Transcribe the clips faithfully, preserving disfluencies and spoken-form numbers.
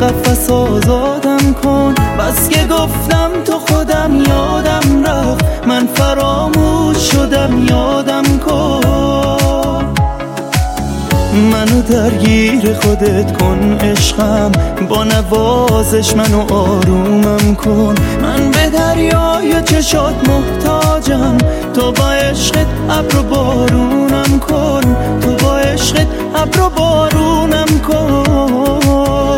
قفس آزادم کن. بس که گفتم تو خودم یادم رفت، من فراموش شدم یادم کن. منو درگیر خودت کن عشقم، با نوازش منو آرومم کن. من به دریای چشات محتاجم، تو با عشقت ابر و بارونم کن. تو با عشقت ابر و بارونم کن.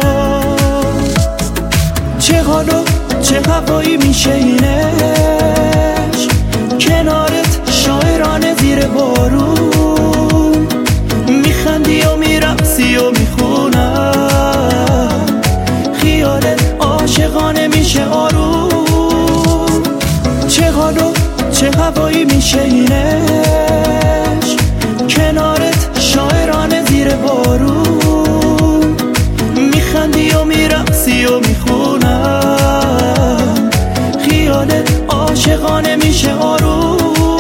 چه حال و چه هوایی میشه این عشق، کنارت شاعرانه زیر بارون. میخندی و میرقصی و میخونم، خیالت عاشقانه میشه آروم. چه حال و چه هوایی میشه این عشق، کنارت شاعرانه زیر بارون. میخندی و میرقصی و میخونم، خیالت عاشقانه میشه آروم.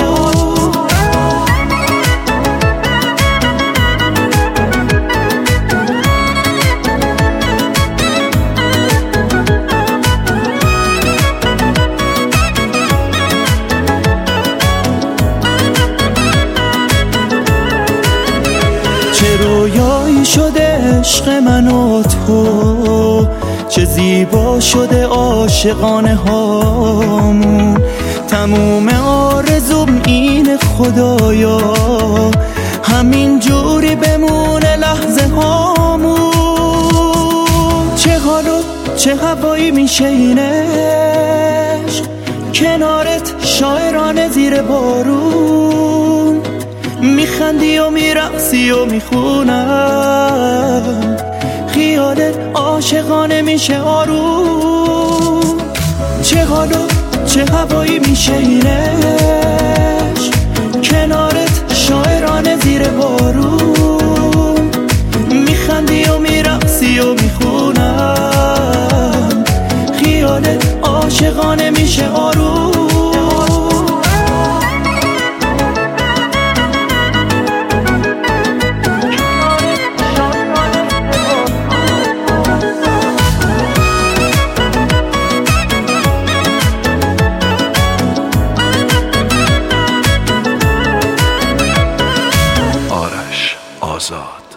چه رویایی شده عشق من و تو، چه زیبا شده عاشقانه هامون. تموم آرزوم اینه خدایا، همین جوری بمونه لحظه هامون. چه حال و چه هوایی میشه این عشق، کنارت شاعرانه زیر بارون. میخندی و میرقصی و میخونم، خیالت عاشقانه میشه آروم. چه حال و چه هوایی میشه این عشق، کنارت شاعرانه زیر بارون. میخندی و میرقصی و میخونم، خیالت عاشقانه میشه آروم. آزاد.